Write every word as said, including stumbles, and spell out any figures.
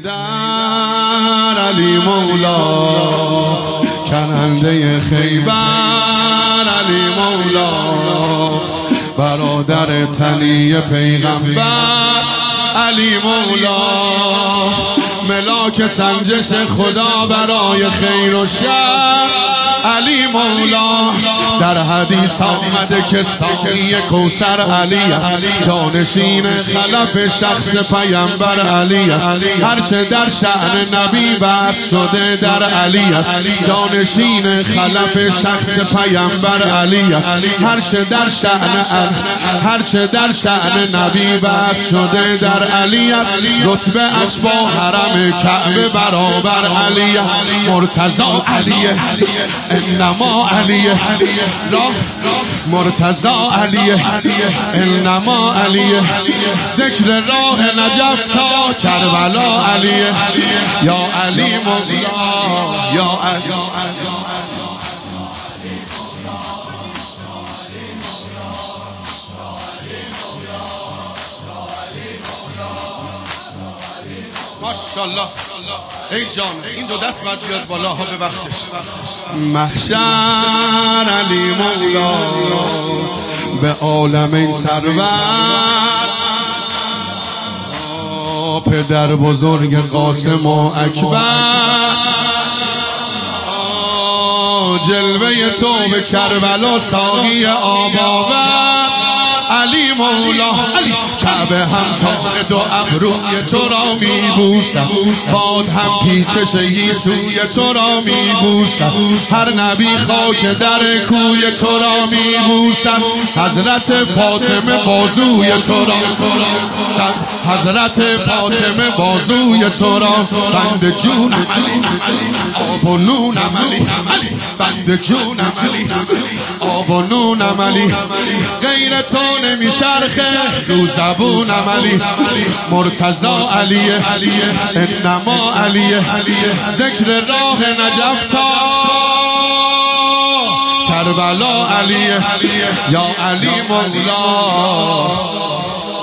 حیدر علی مولا کننده خیبر علی مولا برادر تنی پیغمبر علی مولا ملاک سنجش خدا برای خیر و شر علی مولا در حدیث آمده که ساقی کوثر علی جانشین خلف شخص پیامبر علی هرچه در شأن نبی بحث شده در علی است جانشین خلف شخص پیامبر علی هرچه در شأن هرچه در شأن نبی بحث شده در علی است رتبه اش با حرم کعبه برابر علی مرتضی علی انما علی راه مرتضی علی انما علی ذکر راه نجف تا کربلا علی یا علی مولا یا علی ماشاءالله. ای جان این دو دست باید بیاد بالا ها به وقتش. محشر علی مولا به عالمین سرور پدر بزرگ قاسم و اکبر جلوه تو به کربلا ساقی آباور علی مولا علی کعبه هم تا دو ابروی تو را می بوسد باد هم پیچش یسوع تو را می بوسد هر نبی خاک در کوی تو را می بوسد حضرت فاطمه بازوی تو را حضرت فاطمه بازوی تو را بند جونم علی آب و نونم علی بند جونم علی آب و نونم علی غیر تو نمی شرخه رو زبونم علی مرتضی علی انما علی ذکر راه نجف تا کربلا علی یا علی مولا